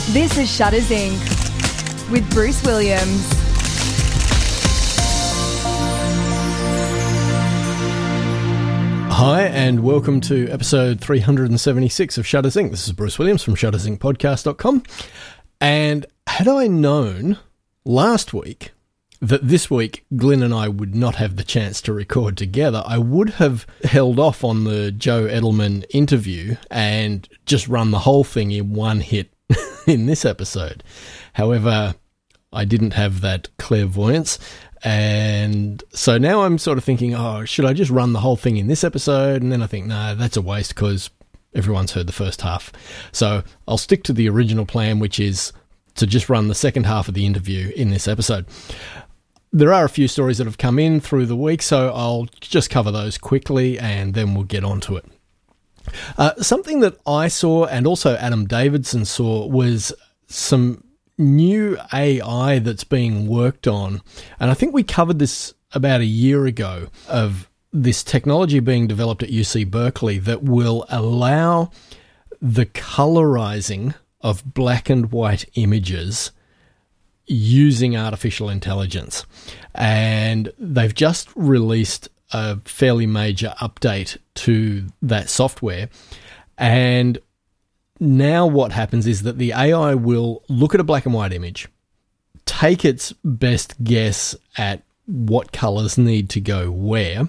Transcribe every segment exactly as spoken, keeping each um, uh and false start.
This is Shutters Incorporated with Bruce Williams. Hi, and welcome to episode three hundred seventy-six of Shutters Incorporated. This is Bruce Williams from shutters inc podcast dot com. And had I known last week that this week Glyn and I would not have the chance to record together, I would have held off on the Joe Edelman interview and just run the whole thing in one hit in this episode. However, I didn't have that clairvoyance, and so now I'm sort of thinking, oh, should I just run the whole thing in this episode? And then I think, no, that's a waste because everyone's heard the first half. So I'll stick to the original plan, which is to just run the second half of the interview in this episode. There are a few stories that have come in through the week, so I'll just cover those quickly and then we'll get on to it. Uh, something that I saw and also Adam Davidson saw was some new A I that's being worked on. And I think we covered this about a year ago, of this technology being developed at U C Berkeley that will allow the colorizing of black and white images using artificial intelligence. And they've just released a fairly major update to that software. And now what happens is that the A I will look at a black and white image, take its best guess at what colors need to go where,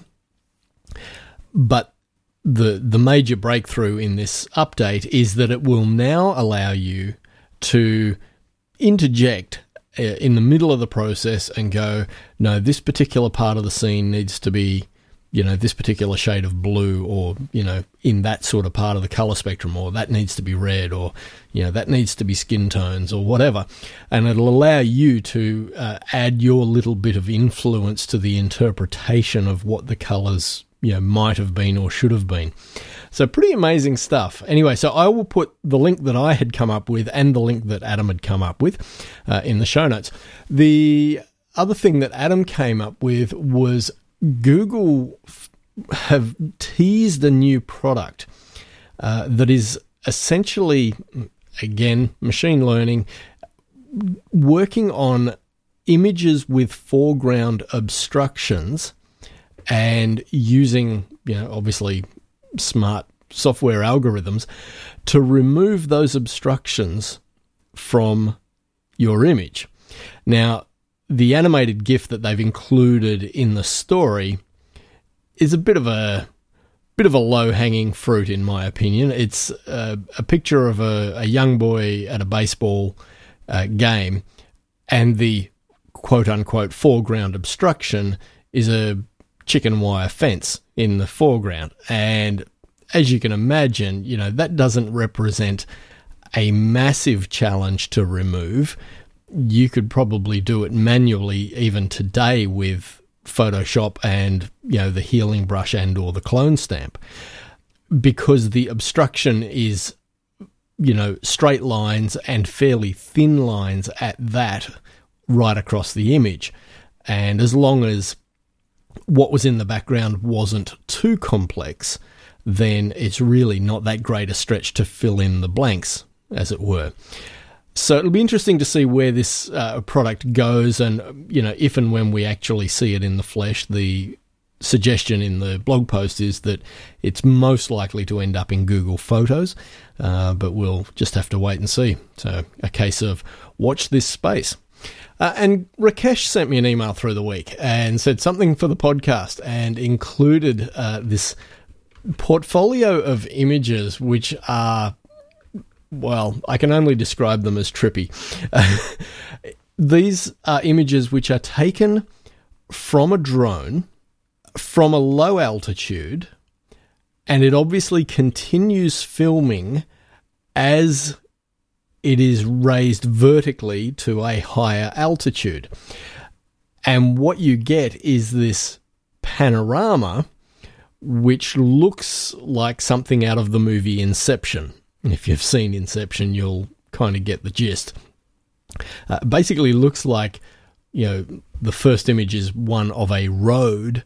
but the the major breakthrough in this update is that it will now allow you to interject in the middle of the process and go, no, this particular part of the scene needs to be, you know, this particular shade of blue, or, you know, in that sort of part of the color spectrum, or that needs to be red, or, you know, that needs to be skin tones or whatever. And it'll allow you to uh, add your little bit of influence to the interpretation of what the colors, you know, might have been or should have been. So pretty amazing stuff. Anyway, so I will put the link that I had come up with and the link that Adam had come up with uh, in the show notes. The other thing that Adam came up with was Google f- have teased a new product uh, that is essentially, again, machine learning, working on images with foreground obstructions and using, you know, obviously smart software algorithms to remove those obstructions from your image. Now, the animated GIF that they've included in the story is a bit of a bit of a low-hanging fruit, in my opinion. It's a, a picture of a, a young boy at a baseball uh, game, and the quote-unquote foreground obstruction is a chicken wire fence in the foreground. And as you can imagine, you know, that doesn't represent a massive challenge to remove. You could probably do it manually even today with Photoshop and, you know, the healing brush and or the clone stamp, because the obstruction is, you know, straight lines and fairly thin lines at that right across the image. And as long as what was in the background wasn't too complex, then it's really not that great a stretch to fill in the blanks, as it were. So it'll be interesting to see where this uh, product goes, and, you know, if and when we actually see it in the flesh. The suggestion in the blog post is that it's most likely to end up in Google Photos, uh, but we'll just have to wait and see. So a case of watch this space. Uh, and Rakesh sent me an email through the week and said something for the podcast, and included uh, this portfolio of images which are, well, I can only describe them as trippy. Uh, these are images which are taken from a drone from a low altitude, and it obviously continues filming as it is raised vertically to a higher altitude. And what you get is this panorama which looks like something out of the movie Inception. If you've seen Inception, you'll kind of get the gist. Uh, basically looks like, you know, the first image is one of a road,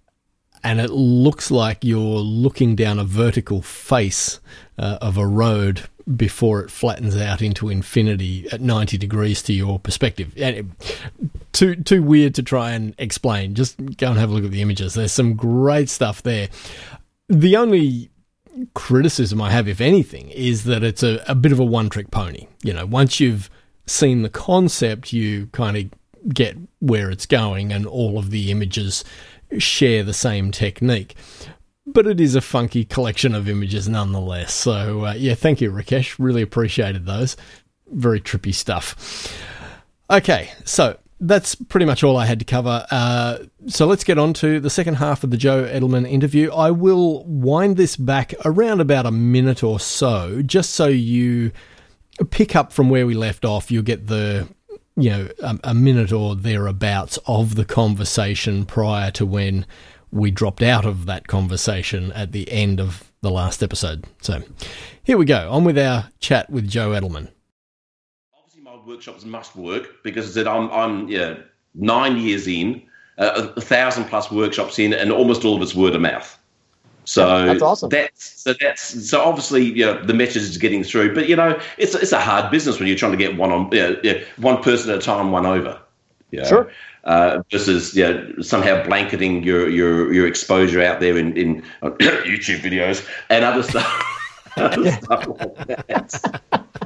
and it looks like you're looking down a vertical face uh, of a road before it flattens out into infinity at ninety degrees to your perspective. And too too weird to try and explain. Just go and have a look at the images. There's some great stuff there. The only criticism I have, if anything, is that it's a, a bit of a one-trick pony. You know, once you've seen the concept, you kind of get where it's going, and all of the images share the same technique. But it is a funky collection of images nonetheless. So, uh, yeah, thank you, Rakesh. Really appreciated those. Very trippy stuff. Okay, so that's pretty much all I had to cover. Uh, so let's get on to the second half of the Joe Edelman interview. I will wind this back around about a minute or so, just so you pick up from where we left off. You'll get the, you know, a, a minute or thereabouts of the conversation prior to when we dropped out of that conversation at the end of the last episode. So here we go, on with our chat with Joe Edelman. Obviously, my workshops must work because I said I'm, I'm yeah, nine years in, uh, a thousand plus workshops in, and almost all of it's word of mouth. So that's awesome. That's so that's so obviously, you know, the message is getting through, but you know, it's it's a hard business when you're trying to get one on, you know, yeah, one person at a time, one over. You know? Sure. Uh, versus, you know, somehow blanketing your, your, your exposure out there in, in YouTube videos and other stuff, other stuff like that.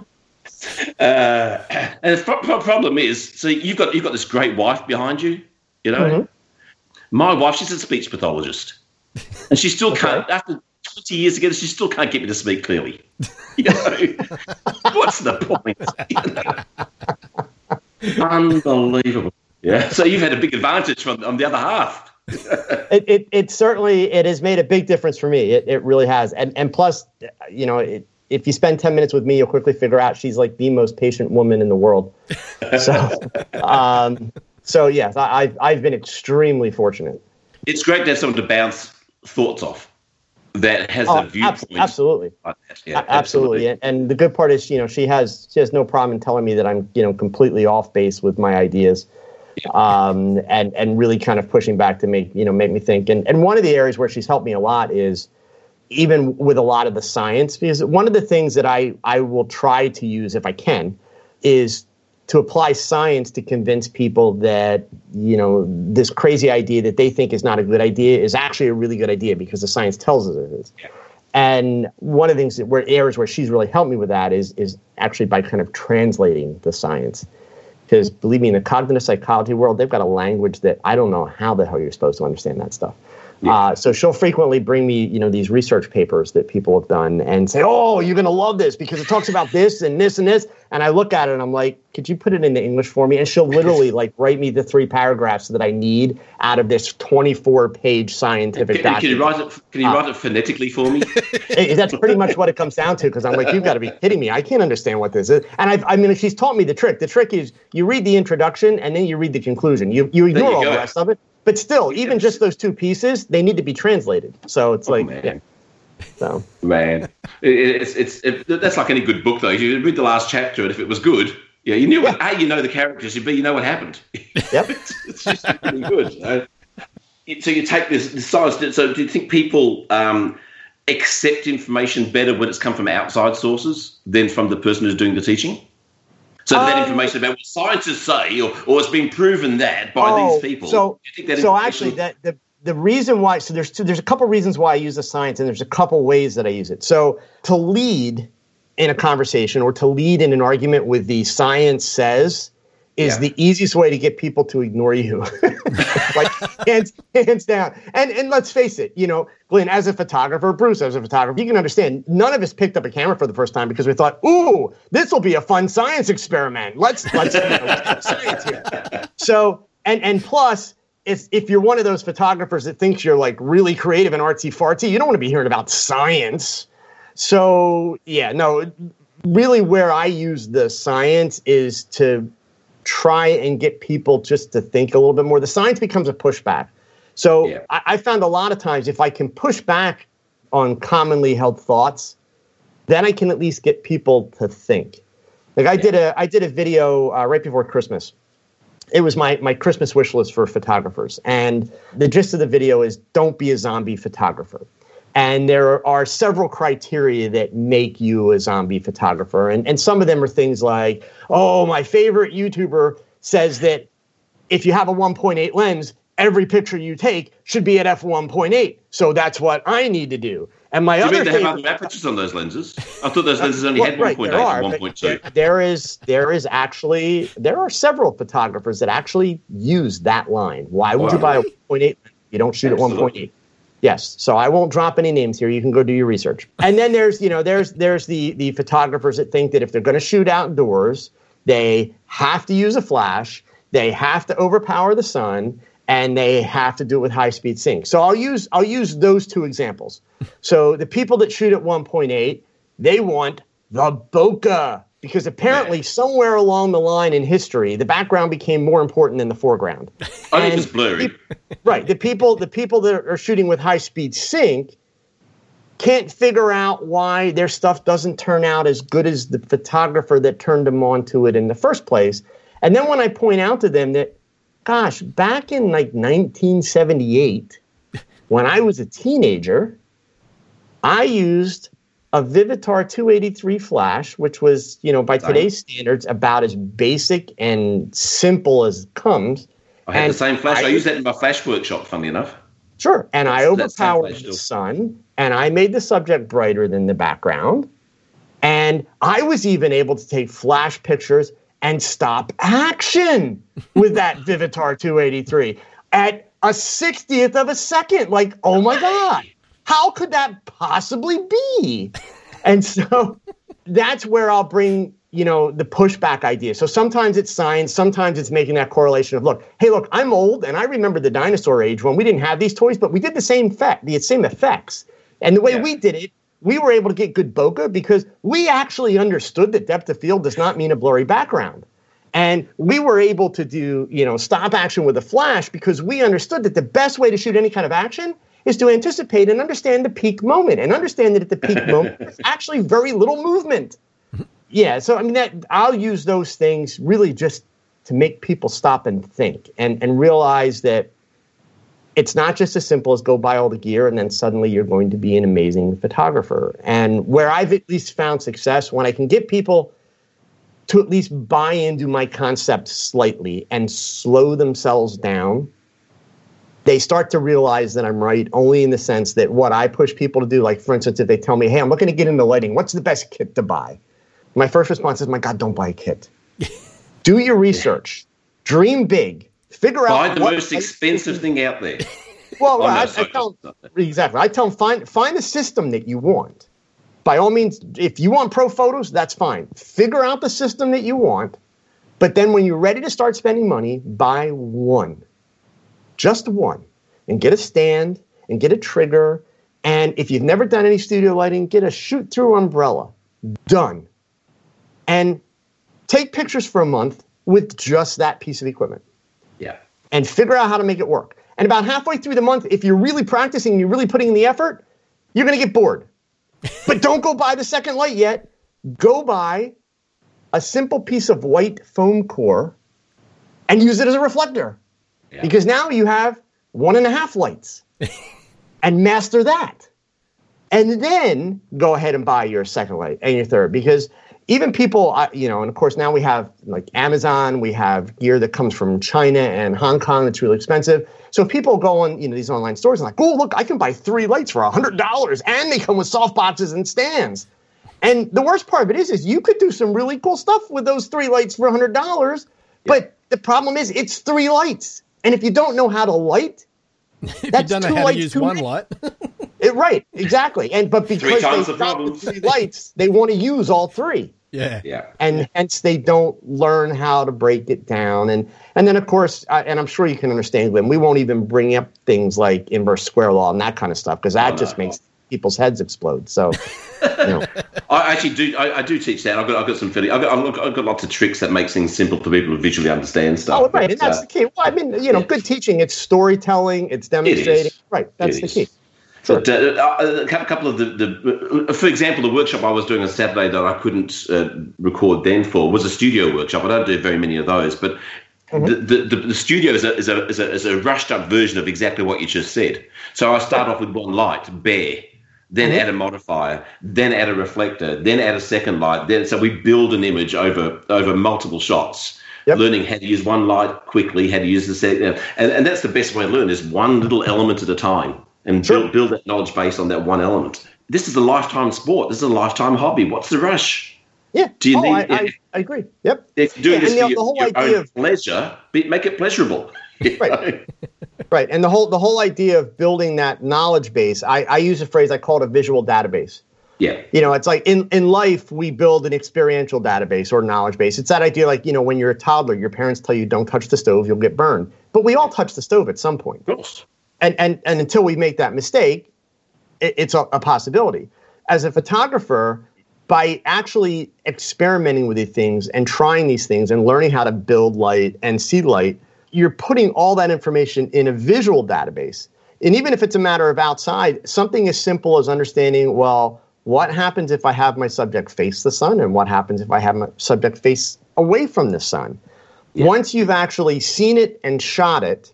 Uh, and the pro- problem is, so you've got you've got this great wife behind you, you know. Mm-hmm. My wife, she's a speech pathologist, and she still okay. can't. After twenty years together, she still can't get me to speak clearly. You know, what's the point? You know? Unbelievable. Yeah, so you've had a big advantage from on the other half. it, it it certainly it has made a big difference for me. It it really has, and and plus, you know, it, if you spend ten minutes with me, you'll quickly figure out she's like the most patient woman in the world. So, um, so yes, I, I've I've been extremely fortunate. It's great to have someone to bounce thoughts off that has oh, a viewpoint. Ab- absolutely, like that. Yeah, a- absolutely. absolutely. And the good part is, you know, she has she has no problem in telling me that I'm, you know, completely off base with my ideas. Um, and, and really kind of pushing back to make, you know, make me think. And, and one of the areas where she's helped me a lot is even with a lot of the science, because one of the things that I, I will try to use if I can is to apply science to convince people that, you know, this crazy idea that they think is not a good idea is actually a really good idea because the science tells us it is. Yeah. And one of the things that where areas where she's really helped me with that is is actually by kind of translating the science. Because believe me, in the cognitive psychology world, they've got a language that I don't know how the hell you're supposed to understand that stuff. Yeah. Uh, so she'll frequently bring me, you know, these research papers that people have done and say, oh, you're going to love this because it talks about this and this and this. And I look at it and I'm like, could you put it into English for me? And she'll literally like write me the three paragraphs that I need out of this twenty-four page scientific can, document. Can you write it, can you uh, write it phonetically for me? That's pretty much what it comes down to because I'm like, you've got to be kidding me. I can't understand what this is. And I've, I mean, she's taught me the trick. The trick is you read the introduction and then you read the conclusion. You, you ignore you all go. the rest of it. But still, even just those two pieces, they need to be translated. So it's like, oh, yeah. So man, it, it's it's it, that's like any good book though. You read the last chapter, and if it was good, yeah, you knew. Yeah. What, A, you know the characters, B, you know what happened. Yep, it's, it's just really good. So, so you take this, this science. So do you think people um, accept information better when it's come from outside sources than from the person who's doing the teaching? So um, that information about what scientists say, or, or it's been proven that by oh, these people. So, you think that so actually, that the the reason why, so there's two, there's a couple reasons why I use the science, and there's a couple ways that I use it. So to lead in a conversation or to lead in an argument with the science says is yeah. the easiest way to get people to ignore you, like hands hands down. And and let's face it, you know, Glenn, as a photographer, Bruce, as a photographer, you can understand. None of us picked up a camera for the first time because we thought, "Ooh, this will be a fun science experiment. Let's let's, you know, let's have science here." So and and plus, if if you're one of those photographers that thinks you're like really creative and artsy fartsy, you don't want to be hearing about science. So yeah, no, really, where I use the science is to try and get people just to think a little bit more. The science becomes a pushback. So yeah. I, I found a lot of times if I can push back on commonly held thoughts, then I can at least get people to think. Like I yeah. did a I did a video uh, right before Christmas. It was my my Christmas wish list for photographers. And the gist of the video is don't be a zombie photographer. And there are several criteria that make you a zombie photographer. And, and some of them are things like, oh, my favorite YouTuber says that if you have a one point eight lens, every picture you take should be at f one point eight. So that's what I need to do. And my do you other mean they favorite, have other apertures on those lenses? I thought those lenses only well, had right, one point eight are, and one point two. There, there is there is actually there are several photographers that actually use that line. Why would wow. you buy a one point eight? You don't shoot Absolutely. At one point eight. Yes. So I won't drop any names here. You can go do your research. And then there's, you know, there's there's the the photographers that think that if they're going to shoot outdoors, they have to use a flash, they have to overpower the sun, and they have to do it with high-speed sync. So I'll use I'll use those two examples. So the people that shoot at one point eight, they want the bokeh, because apparently somewhere along the line in history, the background became more important than the foreground. I think it's blurry. Pe- right. The people the people that are shooting with high-speed sync can't figure out why their stuff doesn't turn out as good as the photographer that turned them onto it in the first place. And then when I point out to them that, gosh, back in like nineteen seventy-eight, when I was a teenager, I used a Vivitar two eighty-three flash, which was, you know, by today's standards, about as basic and simple as it comes. I had and the same flash. I, I used that in my flash workshop, funny enough. Sure. And that's, I overpowered the sun, and I made the subject brighter than the background. And I was even able to take flash pictures and stop action with that Vivitar two eighty-three at a sixtieth of a second. Like, oh my God, how could that possibly be? And so that's where I'll bring, you know, the pushback idea. So sometimes it's science, sometimes it's making that correlation of, look, hey, look, I'm old and I remember the dinosaur age when we didn't have these toys, but we did the same effect, the same effects. And the way yeah. we did it, we were able to get good bokeh because we actually understood that depth of field does not mean a blurry background. And we were able to do, you know, stop action with a flash because we understood that the best way to shoot any kind of action is to anticipate and understand the peak moment and understand that at the peak moment, there's actually very little movement. Yeah, so I mean, that I'll use those things really just to make people stop and think and, and realize that it's not just as simple as go buy all the gear and then suddenly you're going to be an amazing photographer. And where I've at least found success, when I can get people to at least buy into my concept slightly and slow themselves down, they start to realize that I'm right, only in the sense that what I push people to do, like for instance, if they tell me, hey, I'm looking to get into lighting, what's the best kit to buy? My first response is, my God, don't buy a kit. Do your research. Dream big. Figure buy out Buy the what most expensive thing out there. Well, oh, I, no, I tell them, exactly. I tell them, find, find the system that you want. By all means, if you want pro photos, that's fine. Figure out the system that you want. But then when you're ready to start spending money, buy one. Just one. And get a stand and get a trigger. And if you've never done any studio lighting, get a shoot-through umbrella. Done. And take pictures for a month with just that piece of equipment. Yeah. And figure out how to make it work. And about halfway through the month, if you're really practicing, you're really putting in the effort, you're going to get bored. But don't go buy the second light yet. Go buy a simple piece of white foam core and use it as a reflector. Yeah. Because now you have one and a half lights. And master that. And then go ahead and buy your second light and your third. Because even people, you know, and of course now we have like Amazon, we have gear that comes from China and Hong Kong that's really expensive. So people go on, you know, these online stores and like, oh, look, I can buy three lights for one hundred dollars and they come with soft boxes and stands. And the worst part of it is, is you could do some really cool stuff with those three lights for one hundred dollars. Yeah. But the problem is it's three lights. And if you don't know how to light, if that's you don't know two how lights, to use two one lights. light. It, right, exactly. And but because times they the got problem. the three lights, they want to use all three. Yeah, yeah, and hence they don't learn how to break it down. And and then of course, uh, and I'm sure you can understand, Glenn, we won't even bring up things like inverse square law and that kind of stuff because that oh, just no. makes people's heads explode. So, you know. I actually do. I, I do teach that. I've got. I've got some fairly. I've got. I've got. I've got lots of tricks that make things simple for people to visually understand stuff. Oh, right, but, and that's uh, the key. Well, I mean, you know, yeah. good teaching. It's storytelling. It's demonstrating. It right, that's it the is. key. Sure. But uh, a couple of the, the, for example, the workshop I was doing on Saturday that I couldn't uh, record then for was a studio workshop. I don't do very many of those, but mm-hmm. the, the, the, the studio is a, is, a, is, a, is a rushed up version of exactly what you just said. So I start off with one light, bare, then Mm-hmm. add a modifier, then add a reflector, then add a second light. Then so we build an image over over multiple shots. Yep. Learning how to use one light quickly, how to use the second, and, and that's the best way to learn is one little element at a time, and sure. build build that knowledge based on that one element. This is a lifetime sport. This is a lifetime hobby. What's the rush? Yeah. Do you oh, need? I, If, I, I agree. Yep. If you're doing yeah, this the, for the your, whole your idea own of, pleasure, be, make it pleasurable. Right. Right. And the whole the whole idea of building that knowledge base, I, I use a phrase I call it a visual database. Yeah. You know, it's like in, in life, we build an experiential database or knowledge base. It's that idea like, you know, when you're a toddler, your parents tell you don't touch the stove, you'll get burned. But we all touch the stove at some point. Of course. And and, and until we make that mistake, it, it's a, a possibility. As a photographer, by actually experimenting with these things and trying these things and learning how to build light and see light, you're putting all that information in a visual database. And even if it's a matter of outside, something as simple as understanding, well, what happens if I have my subject face the sun, and what happens if I have my subject face away from the sun? Yeah. Once you've actually seen it and shot it,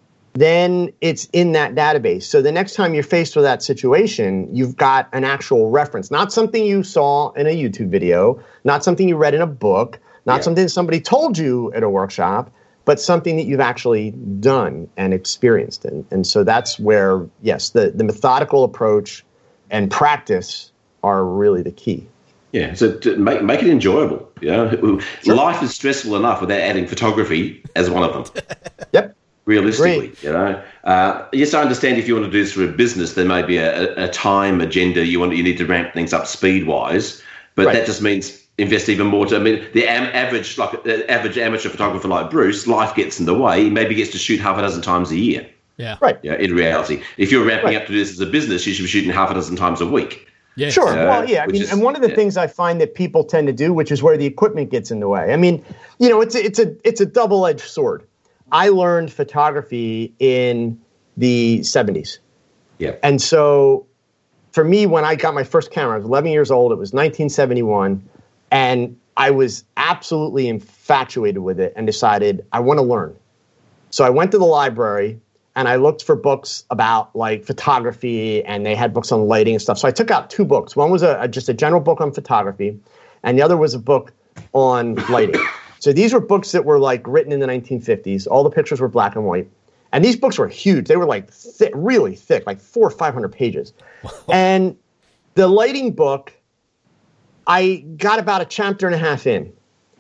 then it's in that database. So the next time you're faced with that situation, you've got an actual reference, not something you saw in a YouTube video, not something you read in a book, not yeah. something somebody told you at a workshop, but something that you've actually done and experienced. And, and so that's where, yes, the, the methodical approach and practice are really the key. Yeah, so to make make it enjoyable. You know, sure. Life is stressful enough without adding photography as one of them. Yep. Realistically, Great. you know. Uh, yes, I understand if you want to do this through a business, there may be a, a time agenda. You want you need to ramp things up speed wise, but right. that just means invest even more. To I mean, the am, average like the average amateur photographer like Bruce, life gets in the way. He maybe gets to shoot half a dozen times a year. Yeah. Right. Yeah. In reality, if you're ramping right. up to do this as a business, you should be shooting half a dozen times a week. Yes. Sure. Uh, well, yeah. I mean, is, and one of the yeah. things I find that people tend to do, which is where the equipment gets in the way. I mean, you know, it's a, it's a it's a double-edged sword. I learned photography in the seventies. Yeah. And so, for me, when I got my first camera, I was eleven years old. It was nineteen seventy-one, and I was absolutely infatuated with it and decided I want to learn. So I went to the library. And I looked for books about like photography, and they had books on lighting and stuff. So I took out two books. One was a, a just a general book on photography, and the other was a book on lighting. So these were books that were like written in the nineteen fifties. All the pictures were black and white, and these books were huge. They were like thick, really thick, like four or five hundred pages. And the lighting book, I got about a chapter and a half in.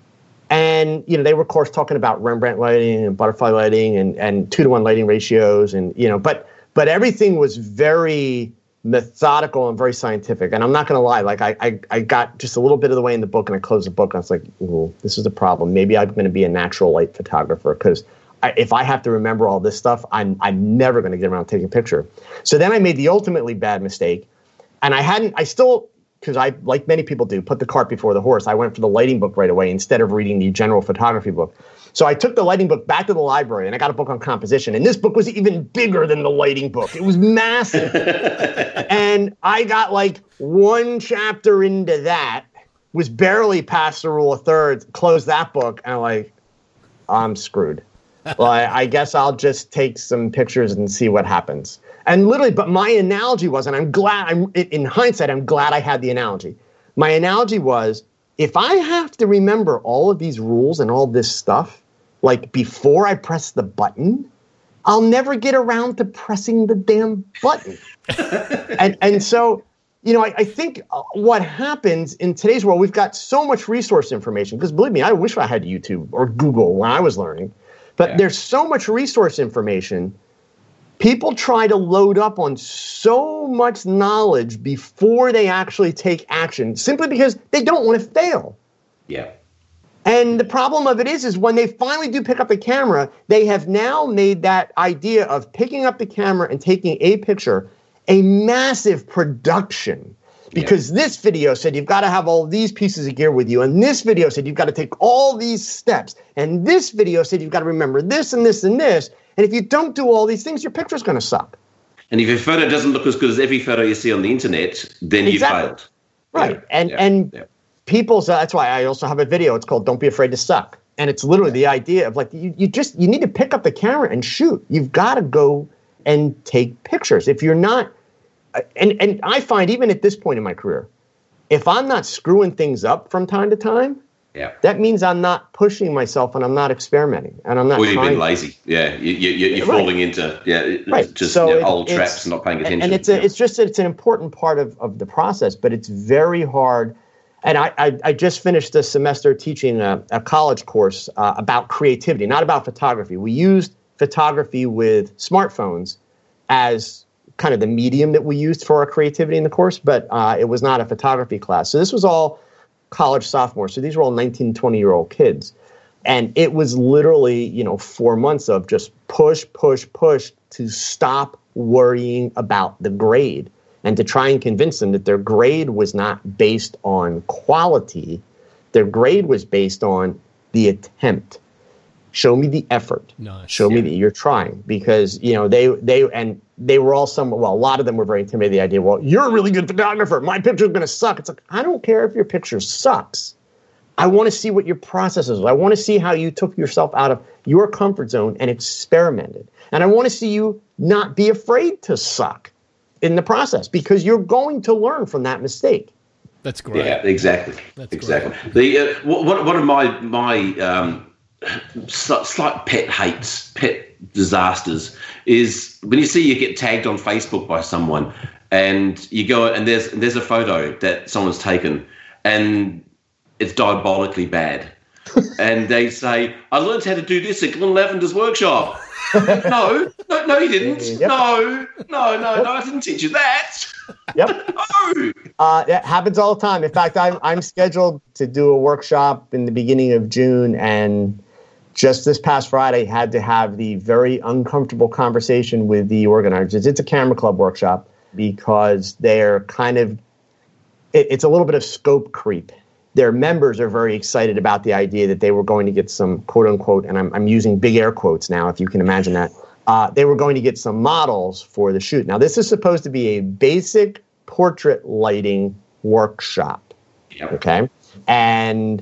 And, you know, they were, of course, talking about Rembrandt lighting and butterfly lighting and, and two to one lighting ratios. And, you know, but but everything was very methodical and very scientific. And I'm not going to lie, like I, I I got just a little bit of the way in the book and I closed the book. And I was like, ooh, this is a problem. Maybe I'm going to be a natural light photographer because if I have to remember all this stuff, I'm, I'm never going to get around to taking a picture. So then I made the ultimately bad mistake. And I hadn't, I still... because I, like many people do, put the cart before the horse. I went for the lighting book right away instead of reading the general photography book. So I took the lighting book back to the library, and I got a book on composition. And this book was even bigger than the lighting book. It was massive. And I got like one chapter into that, was barely past the rule of thirds, closed that book, and I'm like, I'm screwed. Well, I, I guess I'll just take some pictures and see what happens. And literally, but my analogy was, and I'm glad, I'm in hindsight, I'm glad I had the analogy. My analogy was, if I have to remember all of these rules and all this stuff, like before I press the button, I'll never get around to pressing the damn button. and and so, you know, I, I think what happens in today's world, we've got so much resource information, because believe me, I wish I had YouTube or Google when I was learning, but yeah. There's so much resource information. People try to load up on so much knowledge before they actually take action, simply because they don't want to fail. Yeah. And the problem of it is, is when they finally do pick up the camera, they have now made that idea of picking up the camera and taking a picture a massive production. Because yeah. This video said you've got to have all these pieces of gear with you, and this video said you've got to take all these steps, and this video said you've got to remember this and this and this. And if you don't do all these things, your picture's going to suck. And if your photo doesn't look as good as every photo you see on the internet, then exactly. you failed. Right. Yeah. And yeah. and yeah. people's, uh, that's why I also have a video. It's called Don't Be Afraid to Suck. And it's literally the idea of like, you, you just, you need to pick up the camera and shoot. You've got to go and take pictures. If you're not, and, and I find even at this point in my career, if I'm not screwing things up from time to time, yeah, that means I'm not pushing myself and I'm not experimenting and I'm not. Or you've trying been lazy. Yeah, you, you, you're right. falling into yeah, right. just so you know, it, old traps and not paying attention. And it's a, it's just it's an important part of, of the process, but it's very hard. And I, I, I just finished a semester teaching a, a college course uh, about creativity, not about photography. We used photography with smartphones as kind of the medium that we used for our creativity in the course, but uh, it was not a photography class. So this was all college sophomores. So these were all nineteen, twenty-year-old kids. And it was literally, you know, four months of just push, push, push to stop worrying about the grade and to try and convince them that their grade was not based on quality. Their grade was based on the attempt. Show me the effort. Nice. Show yeah. me that you're trying, because, you know, they, they, and they were all some, well, a lot of them were very intimidated by the idea, well, you're a really good photographer. My picture's going to suck. It's like, I don't care if your picture sucks. I want to see what your process is. I want to see how you took yourself out of your comfort zone and experimented. And I want to see you not be afraid to suck in the process, because you're going to learn from that mistake. That's great. Yeah, exactly. That's exactly. Great. The uh, one one of my my um, slight pet hates, pet disasters is when you see you get tagged on Facebook by someone, and you go and there's there's a photo that someone's taken, and it's diabolically bad, and they say, "I learned how to do this at Glenn Lavender's workshop." no, no, no, you didn't. Yep. No, no, no, yep. no, I didn't teach you that. Yep. no. Uh, it happens all the time. In fact, I'm I'm scheduled to do a workshop in the beginning of June, and just this past Friday had to have the very uncomfortable conversation with the organizers. It's a camera club workshop because they're kind of, it, it's a little bit of scope creep. Their members are very excited about the idea that they were going to get some quote unquote, and I'm, I'm using big air quotes now, if you can imagine that. Uh, they were going to get some models for the shoot. Now, this is supposed to be a basic portrait lighting workshop. Yep. Okay. And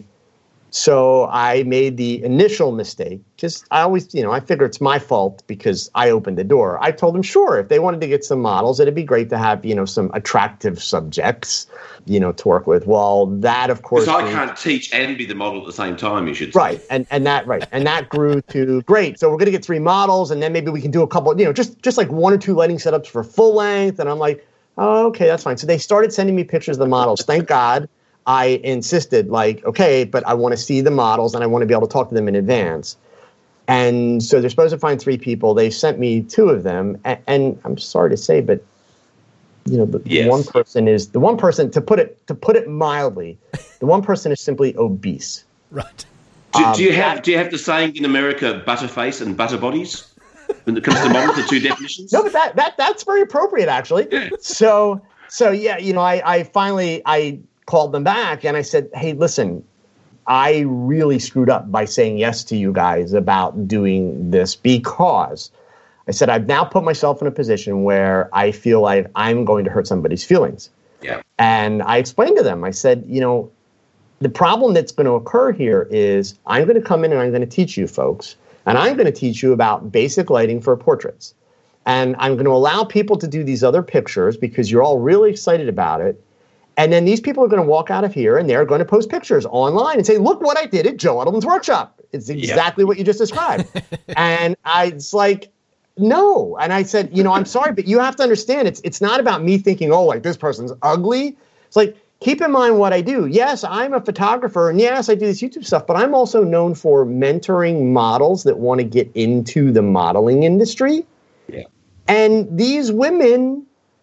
so I made the initial mistake, because I always, you know, I figure it's my fault because I opened the door. I told them, sure, if they wanted to get some models, it'd be great to have, you know, some attractive subjects, you know, to work with. Well, that, of course. Because I can't teach and be the model at the same time, you should say. Right. And and that, right. And that grew to, great. So we're going to get three models, and then maybe we can do a couple, you know, just, just like one or two lighting setups for full length. And I'm like, oh, okay, that's fine. So they started sending me pictures of the models. Thank God. I insisted, like, okay, but I want to see the models and I want to be able to talk to them in advance. And so they're supposed to find three people. They sent me two of them. And, and I'm sorry to say, but, you know, the, yes. the one person is, the one person, to put it to put it mildly, the one person is simply obese. Right. Do, Um, do you have that- do you have the saying in America, butterface and butter bodies? When it comes to models, the two definitions? No, but that, that that's very appropriate, actually. Yeah. So, so yeah, you know, I, I finally, I called them back and I said, hey, listen, I really screwed up by saying yes to you guys about doing this, because I said, I've now put myself in a position where I feel like I'm going to hurt somebody's feelings. Yeah. And I explained to them, I said, you know, the problem that's going to occur here is I'm going to come in and I'm going to teach you folks, and I'm going to teach you about basic lighting for portraits. And I'm going to allow people to do these other pictures because you're all really excited about it. And then these people are going to walk out of here and they're going to post pictures online and say, look what I did at Joe Edelman's workshop. It's exactly yep. what you just described. And I was like, no. And I said, you know, I'm sorry, but you have to understand, it's it's not about me thinking, oh, like this person's ugly. It's like, keep in mind what I do. Yes, I'm a photographer, and yes, I do this YouTube stuff, but I'm also known for mentoring models that want to get into the modeling industry. Yeah. And these women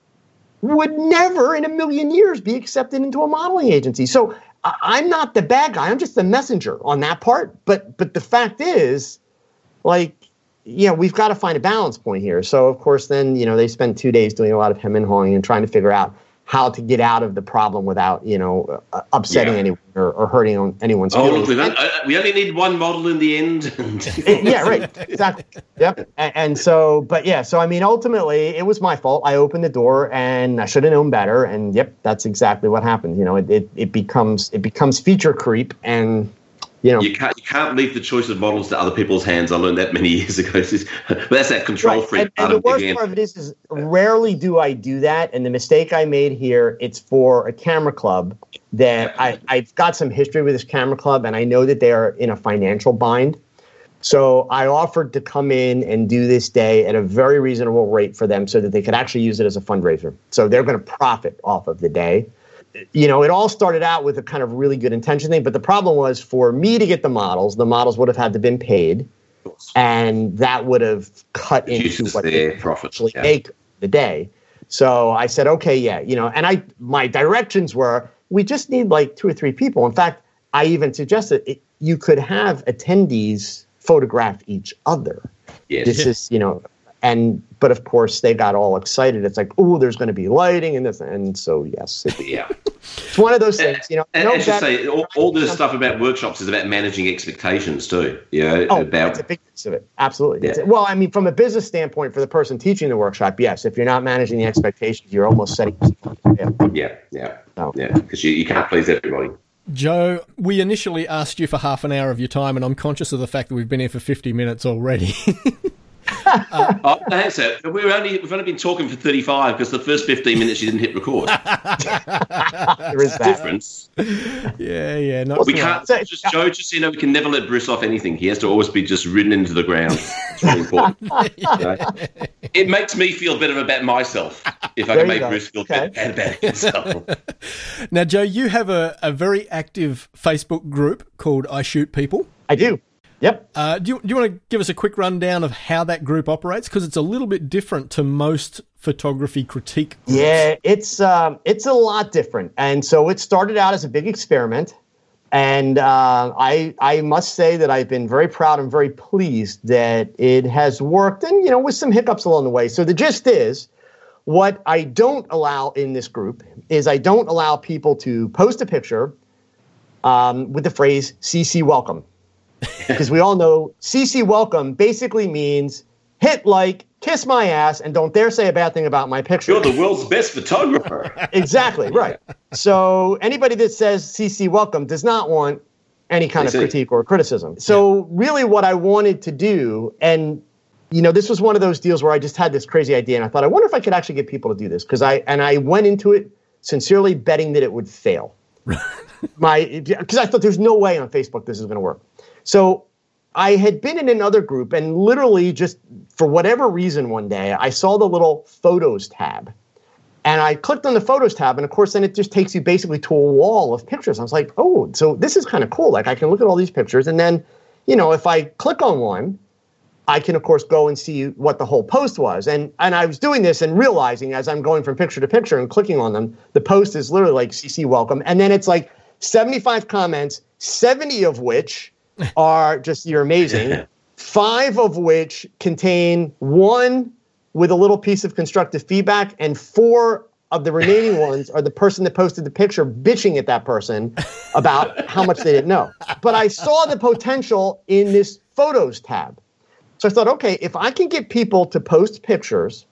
would never in a million years be accepted into a modeling agency. So I- I'm not the bad guy. I'm just the messenger on that part. But but the fact is, like, yeah, we've got to find a balance point here. So, of course, then, you know, they spent two days doing a lot of hem and hawing and trying to figure out how to get out of the problem without, you know, uh, upsetting yeah. anyone or, or hurting on anyone's oh, feelings. Look, we, uh, we only need one model in the end. Yeah, right. Exactly. Yep. And, and so, but yeah, so I mean, ultimately, it was my fault. I opened the door, and I should have known better. And yep, that's exactly what happened. You know, it it, it becomes it becomes feature creep, and You know, you can't you can't leave the choice of models to other people's hands. I learned that many years ago. But that's that control right. freak and, part and of the worst being part of it is, is rarely do I do that. And the mistake I made here, it's for a camera club that I, I've got some history with this camera club, and I know that they are in a financial bind. So I offered to come in and do this day at a very reasonable rate for them so that they could actually use it as a fundraiser. So they're going to profit off of the day. You know, it all started out with a kind of really good intention thing, but the problem was for me to get the models, the models would have had to been paid, and that would have cut into what they actually yeah. make the day. So I said, okay, yeah, you know, and I my directions were, we just need like two or three people. In fact, I even suggested it, you could have attendees photograph each other. Yes. This is, you know, and but of course they got all excited. It's like, oh, there's going to be lighting and this, and so yes, it, yeah, it's one of those things. You know, and no I should say, all, all this stuff about workshops is about managing expectations too. You know, oh, about it's a big piece of it. Absolutely. Yeah. Well, I mean, from a business standpoint, for the person teaching the workshop, yes. If you're not managing the expectations, you're almost setting. Yeah, yeah, yeah, oh. yeah. Because you, you can't please everybody. Joe, we initially asked you for half an hour of your time, and I'm conscious of the fact that we've been here for fifty minutes already. uh, oh, thanks, sir. We've only we've only been talking for thirty-five because the first fifteen minutes you didn't hit record. There is that difference. Yeah, yeah. Not we can't. So, just Joe, just so you know, we can never let Bruce off anything. He has to always be just ridden into the ground. It's really important. You know? It makes me feel better about myself if I there can make go. Bruce feel okay. bad about himself. Now, Joe, you have a, a very active Facebook group called I Shoot People. I do. Yep. Uh, do you, do you want to give us a quick rundown of how that group operates? Because it's a little bit different to most photography critique groups. Yeah, it's um, it's a lot different. And so it started out as a big experiment. And uh, I I must say that I've been very proud and very pleased that it has worked, and, you know, with some hiccups along the way. So the gist is, what I don't allow in this group is I don't allow people to post a picture um, with the phrase C C welcome. Because we all know C C welcome basically means hit like, kiss my ass, and don't dare say a bad thing about my picture. You're the world's best photographer. Exactly, right. So anybody that says C C welcome does not want any kind of critique or criticism. So yeah. really what I wanted to do, and, you know, this was one of those deals where I just had this crazy idea, and I thought, I wonder if I could actually get people to do this. Because I, and I went into it sincerely betting that it would fail. my Because I thought there's no way on Facebook this is going to work. So I had been in another group, and literally just for whatever reason one day, I saw the little photos tab. And I clicked on the photos tab, and of course, then it just takes you basically to a wall of pictures. I was like, oh, so this is kind of cool. Like, I can look at all these pictures, and then, you know, if I click on one, I can, of course, go and see what the whole post was. And and I was doing this and realizing as I'm going from picture to picture and clicking on them, the post is literally like C C welcome. And then it's like seventy-five comments, seventy of which are just, you're amazing. Five of which contain one with a little piece of constructive feedback, and four of the remaining ones are the person that posted the picture bitching at that person about how much they didn't know. But I saw the potential in this photos tab. So I thought, okay, if I can get people to post pictures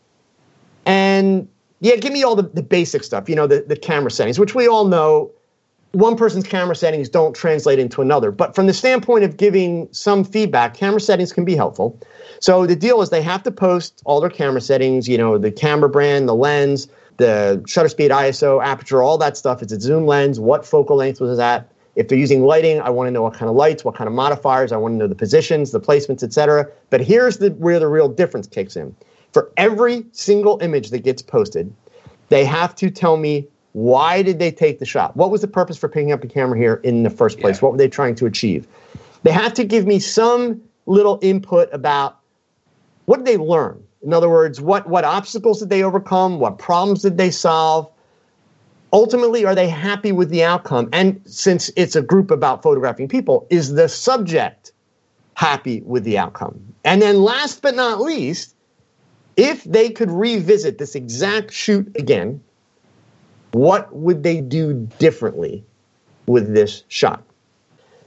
and, yeah, give me all the, the basic stuff, you know, the, the camera settings, which we all know one person's camera settings don't translate into another. But from the standpoint of giving some feedback, camera settings can be helpful. So the deal is they have to post all their camera settings, you know, the camera brand, the lens, the shutter speed, I S O, aperture, all that stuff. It's a zoom lens. What focal length was that? If they're using lighting, I want to know what kind of lights, what kind of modifiers. I want to know the positions, the placements, et cetera. But here's the, where the real difference kicks in. For every single image that gets posted, they have to tell me, why did they take the shot? What was the purpose for picking up the camera here in the first place? Yeah. What were they trying to achieve? They have to give me some little input about what did they learn? In other words, what, what obstacles did they overcome? What problems did they solve? Ultimately, are they happy with the outcome? And since it's a group about photographing people, is the subject happy with the outcome? And then last but not least, if they could revisit this exact shoot again, what would they do differently with this shot?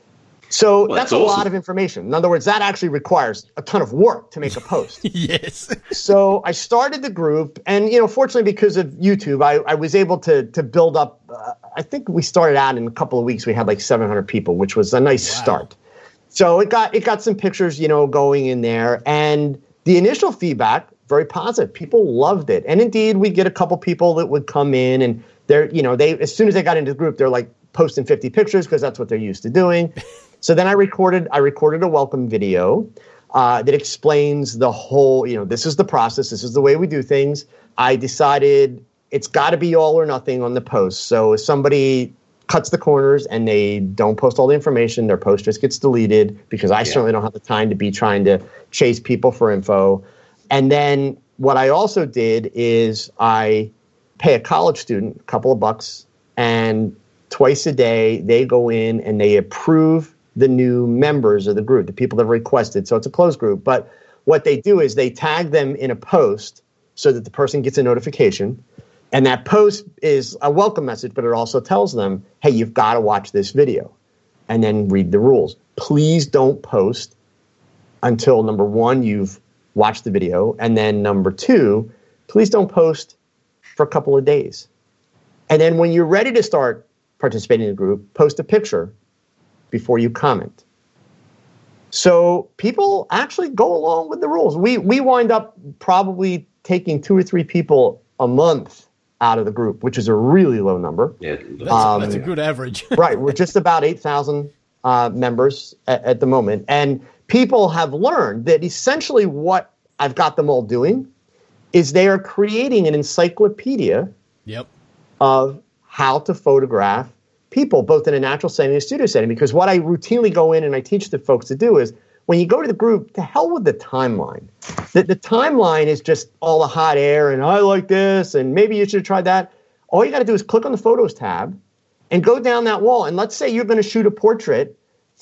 So well, that's, that's a awesome. lot of information. In other words, that actually requires a ton of work to make a post. Yes. So I started the group, and you know, fortunately, because of YouTube, I, I was able to to build up. Uh, I think we started out in a couple of weeks. We had like seven hundred people, which was a nice wow. start. So it got it got some pictures, you know, going in there, and the initial feedback very positive. People loved it, and indeed, we get a couple people that would come in, and they're, you know, they as soon as they got into the group, they're like posting fifty pictures because that's what they're used to doing. So then I recorded I recorded a welcome video uh, that explains the whole, you know, this is the process, this is the way we do things. I decided it's got to be all or nothing on the post. So if somebody cuts the corners and they don't post all the information, their post just gets deleted because I yeah. certainly don't have the time to be trying to chase people for info. And then what I also did is I pay a college student a couple of bucks, and twice a day they go in and they approve the new members of the group, the people that have requested. So it's a closed group. But what they do is they tag them in a post so that the person gets a notification. And that post is a welcome message, but it also tells them, hey, you've got to watch this video and then read the rules. Please don't post until, number one, you've watched the video. And then number two, please don't post for a couple of days. And then when you're ready to start participating in the group, post a picture before you comment. So people actually go along with the rules. We we wind up probably taking two or three people a month out of the group, which is a really low number. Yeah, that's, um, that's a good average. Right. We're just about eight thousand uh, members at, at the moment. And people have learned that essentially what I've got them all doing is they are creating an encyclopedia yep. of how to photograph people, both in a natural setting and a studio setting. Because what I routinely go in and I teach the folks to do is, when you go to the group, to hell with the timeline. The, the timeline is just all the hot air and I like this and maybe you should have tried that. All you got to do is click on the Photos tab and go down that wall. And let's say you're going to shoot a portrait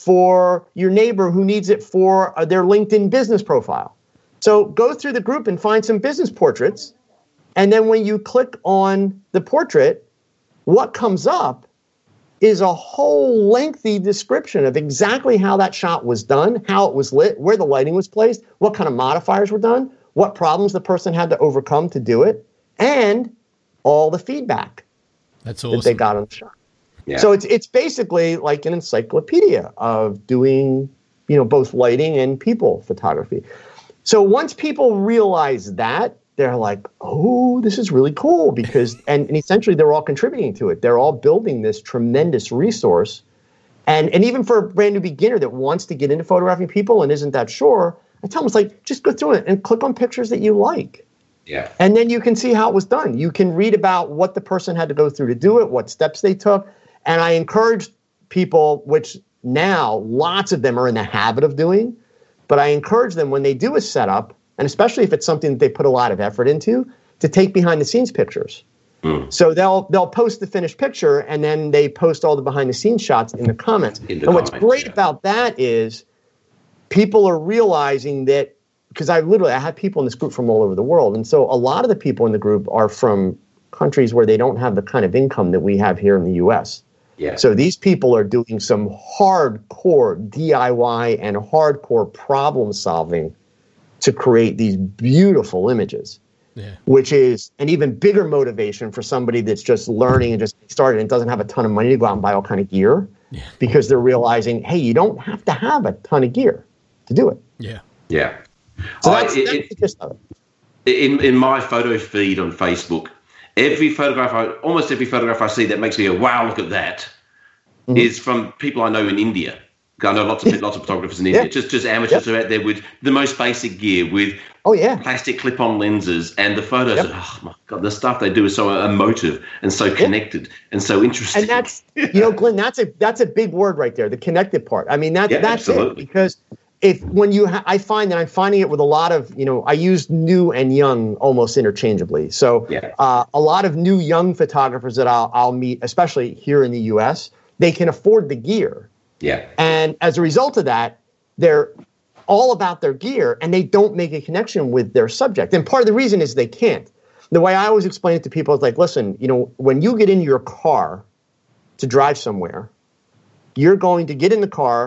for your neighbor who needs it for uh, their LinkedIn business profile. So go through the group and find some business portraits. And then when you click on the portrait, what comes up is a whole lengthy description of exactly how that shot was done, how it was lit, where the lighting was placed, what kind of modifiers were done, what problems the person had to overcome to do it, and all the feedback That's awesome. that they got on the shot. Yeah. So it's it's basically like an encyclopedia of doing, you know, both lighting and people photography. So once people realize that, they're like, oh, this is really cool because, and, and essentially they're all contributing to it. They're all building this tremendous resource. And, and even for a brand new beginner that wants to get into photographing people and isn't that sure, I tell them, it's like, just go through it and click on pictures that you like. Yeah. And then you can see how it was done. You can read about what the person had to go through to do it, what steps they took. And I encourage people, which now lots of them are in the habit of doing, but I encourage them when they do a setup, and especially if it's something that they put a lot of effort into, to take behind the scenes pictures. Mm. So they'll they'll post the finished picture and then they post all the behind the scenes shots in the comments. In the and what's comments, great yeah. about that is people are realizing that, because I literally I have people in this group from all over the world, and so a lot of the people in the group are from countries where they don't have the kind of income that we have here in the U S. Yeah. So these people are doing some hardcore D I Y and hardcore problem solving to create these beautiful images, yeah. which is an even bigger motivation for somebody that's just learning and just started and doesn't have a ton of money to go out and buy all kind of gear, yeah. because they're realizing, hey, you don't have to have a ton of gear to do it. Yeah. Yeah. So I, that's, it, that's it, the gist of it. In, in my photo feed on Facebook, every photograph, I, almost every photograph I see that makes me go, wow, look at that, mm-hmm. is from people I know in India. I know lots of lots of photographers in India, yeah. just just amateurs yep. who are out there with the most basic gear, with oh yeah plastic clip-on lenses, and the photos. Yep. Are, oh my god, the stuff they do is so emotive and so yep. connected and so interesting. And that's you know, Glenn, that's a that's a big word right there, the connected part. I mean, that yeah, that's absolutely. it, because if when you ha- I find that I'm finding it with a lot of, you know, I use new and young almost interchangeably. So yeah. uh, a lot of new young photographers that I'll I'll meet, especially here in the U S, they can afford the gear. Yeah. And as a result of that, they're all about their gear and they don't make a connection with their subject. And part of the reason is they can't. The way I always explain it to people is like, listen, you know, when you get in your car to drive somewhere, you're going to get in the car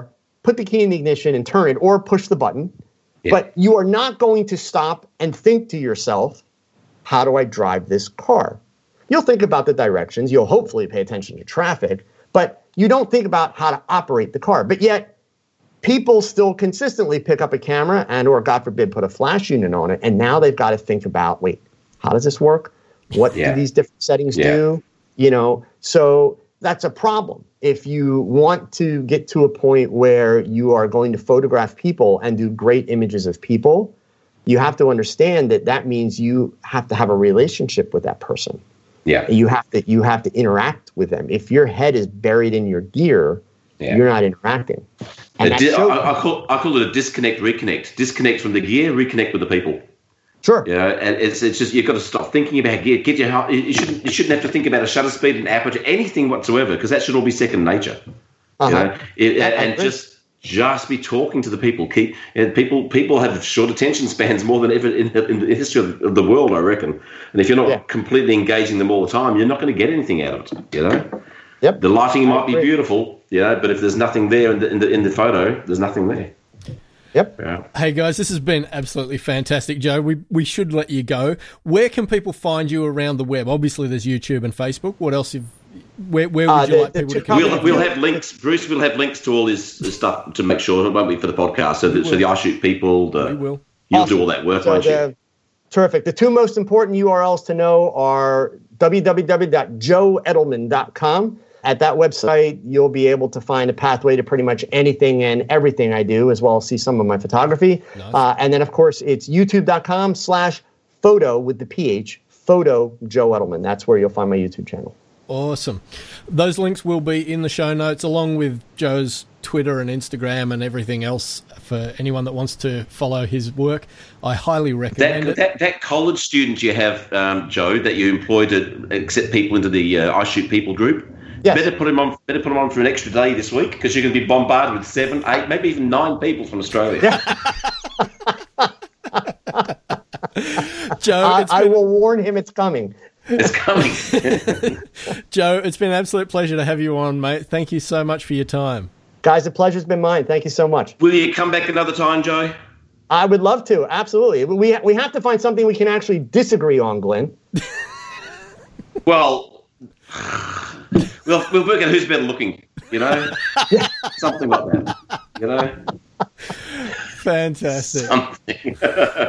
put the key in the ignition and turn it or push the button. Yeah. But you are not going to stop and think to yourself, how do I drive this car? You'll think about the directions. You'll hopefully pay attention to traffic, but you don't think about how to operate the car. But yet, people still consistently pick up a camera and, or God forbid, put a flash unit on it. And now they've got to think about, wait, how does this work? What yeah. do these different settings yeah. do? You know, so that's a problem. If you want to get to a point where you are going to photograph people and do great images of people, you have to understand that that means you have to have a relationship with that person. Yeah. You have to you have to interact with them. If your head is buried in your gear, yeah. you're not interacting. And di- I, I call I call it a disconnect, reconnect. Disconnect from the gear, reconnect with the people. Sure. Yeah, you know, and it's it's just you've got to stop thinking about gear. Get your you shouldn't you shouldn't have to think about a shutter speed and aperture, anything whatsoever, because that should all be second nature. Uh-huh. You know, it, and, and just just be talking to the people. Keep you know, people people have short attention spans more than ever in, in the history of, of the world, I reckon. And if you're not yeah. completely engaging them all the time, you're not going to get anything out of it. You know. Yep. The lighting might be beautiful, you know, but if there's nothing there in the in the, in the photo, there's nothing there. Yep. Yeah. Hey guys, this has been absolutely fantastic, Joe. We we should let you go. Where can people find you around the web? Obviously, there's YouTube and Facebook. What else? Have, where where would uh, you the, like the, people to come? We'll, we'll have links. Bruce will have links to all his, his stuff to make sure, won't we, for the podcast? So, the, so the iShoot people, the, we will. You'll awesome. do all that work, so won't the, you? Terrific. The two most important U R Ls to know are w w w dot joe edelman dot com. At that website, you'll be able to find a pathway to pretty much anything and everything I do, as well as see some of my photography. Nice. Uh, and then, of course, it's youtube.com slash photo with the P H, photo Joe Edelman. That's where you'll find my YouTube channel. Awesome. Those links will be in the show notes, along with Joe's Twitter and Instagram and everything else for anyone that wants to follow his work. I highly recommend that, it. That, that college student you have, um, Joe, that you employ to accept people into the uh, iShoot People group, yes. better put him on. Better put him on for an extra day this week, because you're going to be bombarded with seven, eight, maybe even nine people from Australia. Joe, I, been, I will warn him it's coming. It's coming. Joe, it's been an absolute pleasure to have you on, mate. Thank you so much for your time. Guys, the pleasure's been mine. Thank you so much. Will you come back another time, Joe? I would love to. Absolutely. We we have to find something we can actually disagree on, Glenn. Well, we'll we'll work out who's better looking. You know, something like that. You know. Fantastic. Something.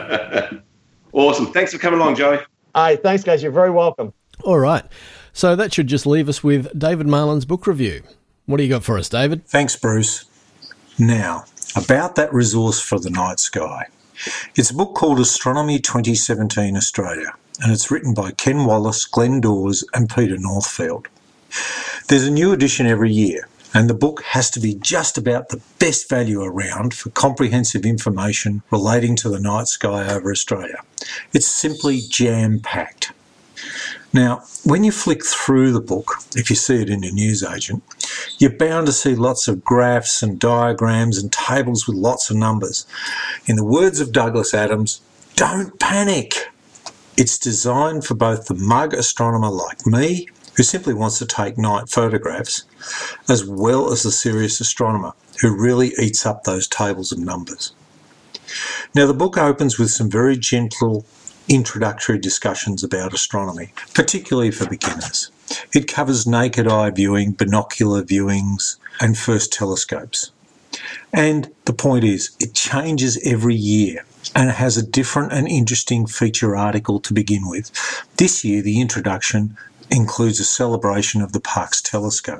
Awesome. Thanks for coming along, Joe. All right. Thanks, guys. You're very welcome. All right. So that should just leave us with David Marlin's book review. What do you got for us, David? Thanks, Bruce. Now, about that resource for the night sky. It's a book called Astronomy twenty seventeen Australia, and it's written by Ken Wallace, Glenn Dawes, and Peter Northfield. There's a new edition every year, and the book has to be just about the best value around for comprehensive information relating to the night sky over Australia. It's simply jam-packed. Now, when you flick through the book, if you see it in your newsagent, you're bound to see lots of graphs and diagrams and tables with lots of numbers. In the words of Douglas Adams, don't panic. It's designed for both the mug astronomer like me, who simply wants to take night photographs, as well as the serious astronomer, who really eats up those tables of numbers. Now, the book opens with some very gentle introductory discussions about astronomy, particularly for beginners. It covers naked eye viewing, binocular viewings, and first telescopes. And the point is, it changes every year and it has a different and interesting feature article to begin with. This year, the introduction includes a celebration of the Parkes telescope.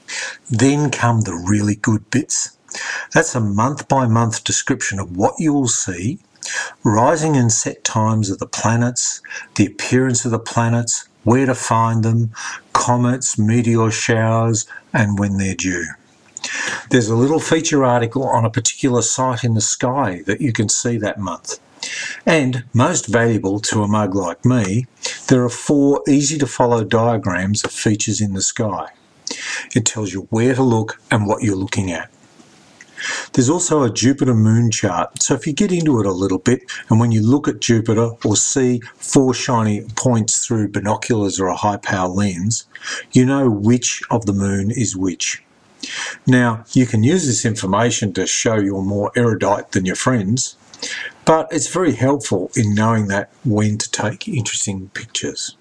Then come the really good bits. That's a month-by-month description of what you will see, rising and set times of the planets, the appearance of the planets, where to find them, comets, meteor showers, and when they're due. There's a little feature article on a particular site in the sky that you can see that month. And, most valuable to a mug like me, there are four easy-to-follow diagrams of features in the sky. It tells you where to look and what you're looking at. There's also a Jupiter moon chart, so if you get into it a little bit, and when you look at Jupiter or see four shiny points through binoculars or a high-power lens, you know which of the moon is which. Now, you can use this information to show you're more erudite than your friends, but it's very helpful in knowing that when to take interesting pictures.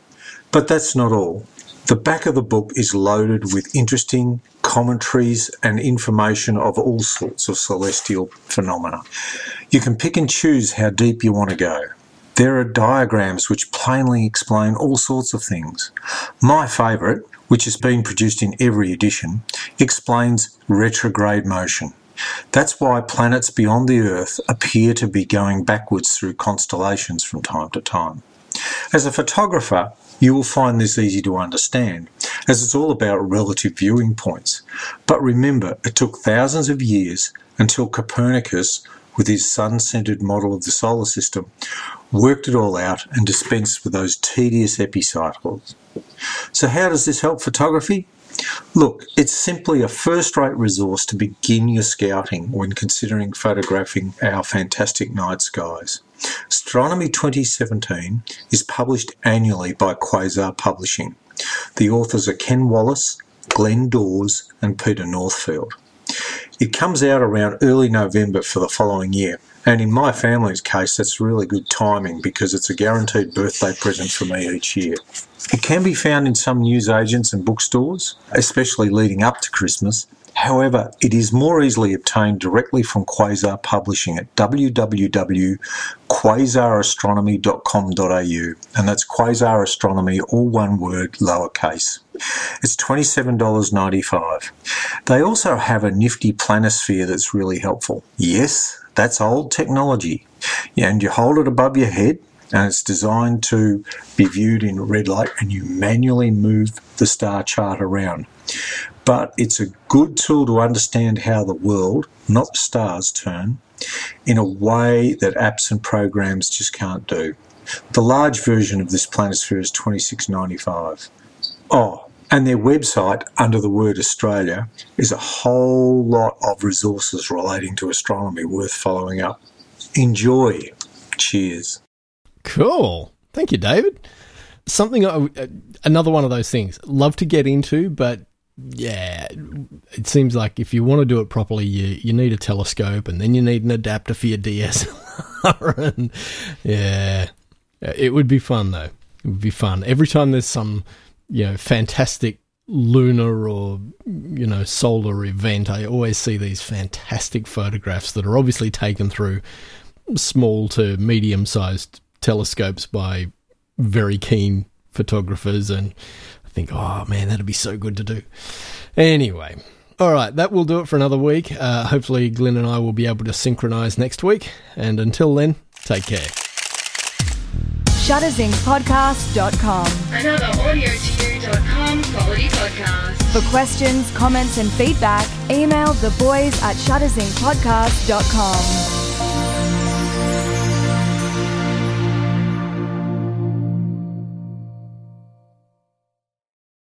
But that's not all. The back of the book is loaded with interesting commentaries and information of all sorts of celestial phenomena. You can pick and choose how deep you want to go. There are diagrams which plainly explain all sorts of things. My favourite, which has been produced in every edition, explains retrograde motion. That's why planets beyond the Earth appear to be going backwards through constellations from time to time. As a photographer, you will find this easy to understand, as it's all about relative viewing points. But remember, it took thousands of years until Copernicus, with his sun-centred model of the solar system, worked it all out and dispensed with those tedious epicycles. So how does this help photography? Look, it's simply a first-rate resource to begin your scouting when considering photographing our fantastic night skies. Astronomy twenty seventeen is published annually by Quasar Publishing. The authors are Ken Wallace, Glenn Dawes and Peter Northfield. It comes out around early November for the following year, and in my family's case that's really good timing because it's a guaranteed birthday present for me each year. It can be found in some newsagents and bookstores, especially leading up to Christmas. However, it is more easily obtained directly from Quasar Publishing at w w w dot quasar astronomy dot com dot a u, and that's Quasar Astronomy, all one word, lowercase. It's twenty-seven dollars ninety-five. They also have a nifty planisphere that's really helpful. Yes, that's old technology, and you hold it above your head, and it's designed to be viewed in red light, and you manually move the star chart around. But it's a good tool to understand how the world, not the stars, turn in a way that apps and programs just can't do. The large version of this planisphere is twenty-six dollars ninety-five. Oh, and their website, under the word Australia, is a whole lot of resources relating to astronomy worth following up. Enjoy. Cheers. Cool. Thank you, David. Something, I, another one of those things. Love to get into, but yeah, it seems like if you want to do it properly, you, you need a telescope and then you need an adapter for your D S L R. And yeah, it would be fun though. It would be fun. Every time there's some, you know, fantastic lunar or, you know, solar event, I always see these fantastic photographs that are obviously taken through small to medium-sized telescopes by very keen photographers, and I think, oh man, that'd be so good to do. Anyway, all right, that will do it for another week. Uh, hopefully Glenn and I will be able to synchronize next week, and until then, take care. Shutterzink Podcast dot com. Another audio to you dot com quality podcast. For questions, comments and feedback, email the boys at Shutterzink Podcast dot com.